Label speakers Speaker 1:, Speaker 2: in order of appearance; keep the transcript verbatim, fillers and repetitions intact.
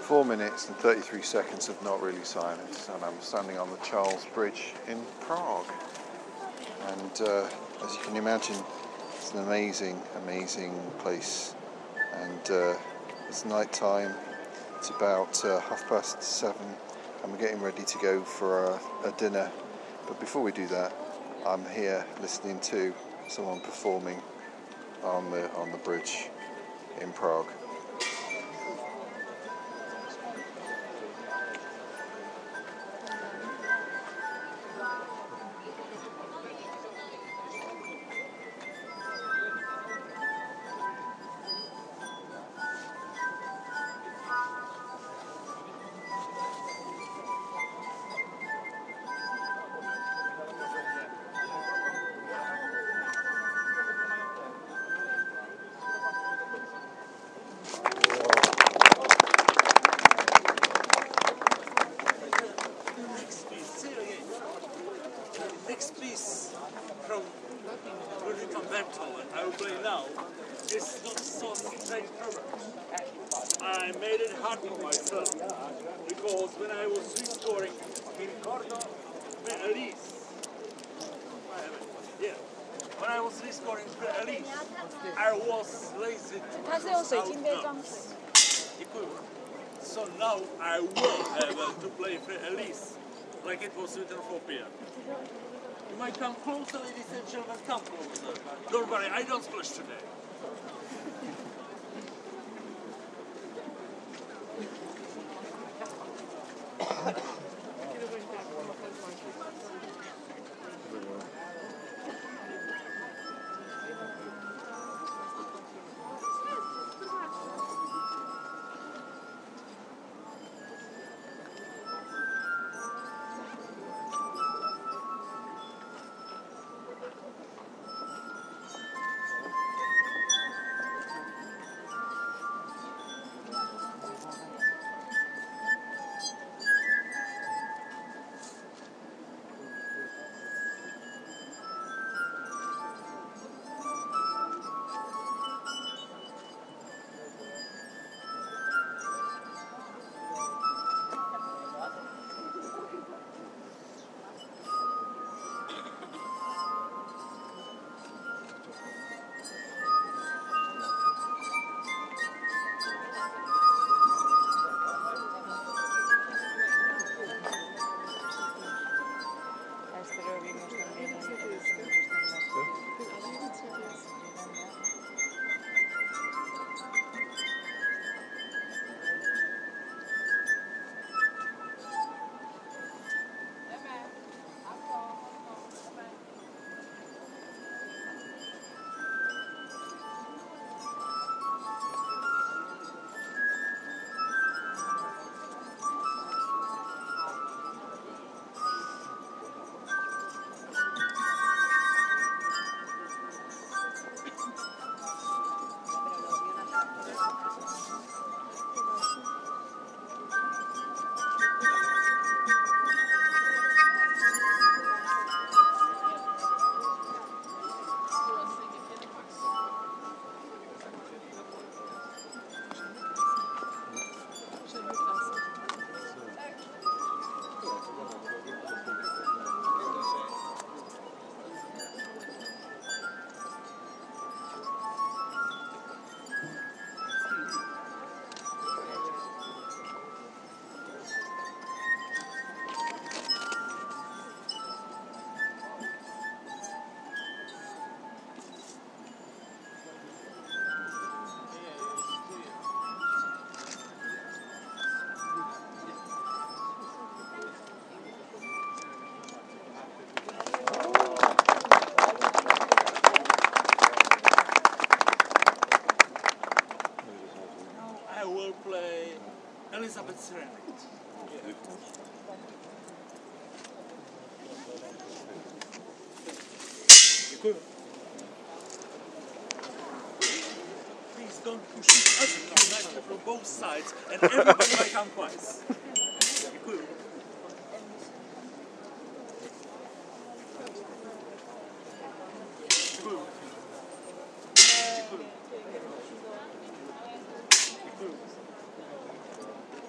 Speaker 1: Four minutes and thirty-three seconds of Not Really Silence, and I'm standing on the Charles Bridge in Prague. And uh, as you can imagine, it's an amazing, amazing place. And uh, it's night time. It's about uh, half past seven, and we're getting ready to go for a, a dinner. But before we do that, I'm here listening to someone performing on the on the bridge in Prague.
Speaker 2: Next piece from Ludwig van Beethoven I will play now is not so straightforward. I made it hard for myself because when I was rescoring in Cordo Elise, yeah, when I was rescoring Elise, I was lazy to notes. So now I will have to play Elise like it was written for piano. You might come closer, ladies and gentlemen, come closer. Don't worry, I don't splash today. Play Elizabeth Serenade. Please don't push each other from both sides, and everybody might come twice.